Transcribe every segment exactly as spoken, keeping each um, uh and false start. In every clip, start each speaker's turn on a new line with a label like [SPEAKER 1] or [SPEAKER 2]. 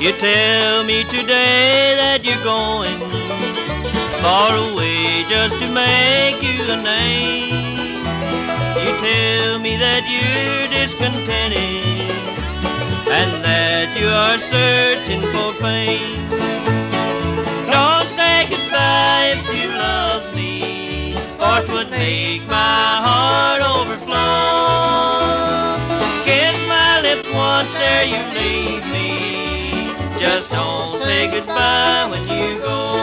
[SPEAKER 1] You tell me today that you're going far away just to make you a name. You tell me that you're discontented and that you are searching for fame. Don't say goodbye if you love me, for it would make my heart overflow. Kiss my lips once, there you leave me. Just don't say goodbye when you go.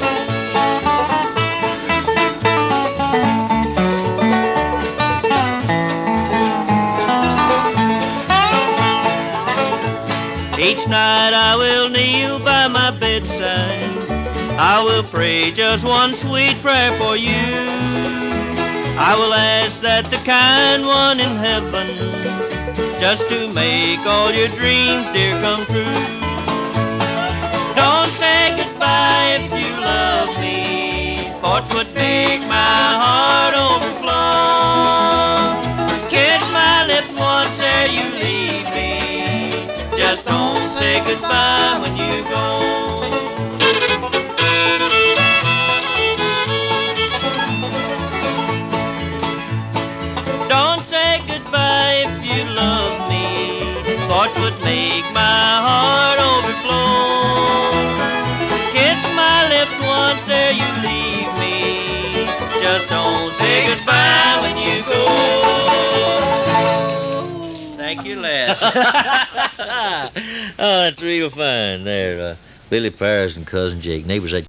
[SPEAKER 1] Each night I will kneel by my bedside. I will pray just one sweet prayer for you. I will ask that the kind one in heaven just to make all your dreams, dear, come true. Don't say goodbye if you love me, for it would make my heart overflow. Kiss my lips once, there you leave me. Just don't say goodbye when you go. Don't say goodbye if you love me, for it would make my heart overflow. Kiss my lips once, there you leave me. Just don't say goodbye when you go. Thank you, lad. Oh, that's real fine there. Uh, Billy Parrish and Cousin Jake, neighbors at